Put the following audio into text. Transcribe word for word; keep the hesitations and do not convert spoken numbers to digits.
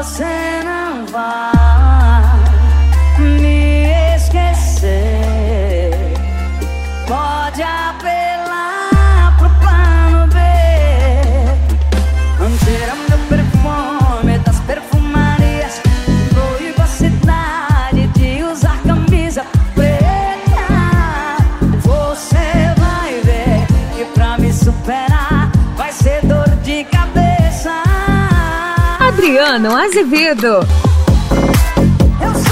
você não vai me esquecer. Pode apelar pro plano B. Cheira meu perfume das perfumarias. Proíba a cidade de usar camisa preta. Você vai ver que pra me superar vai ser dor de cabeça. Adriano Azevedo. Eu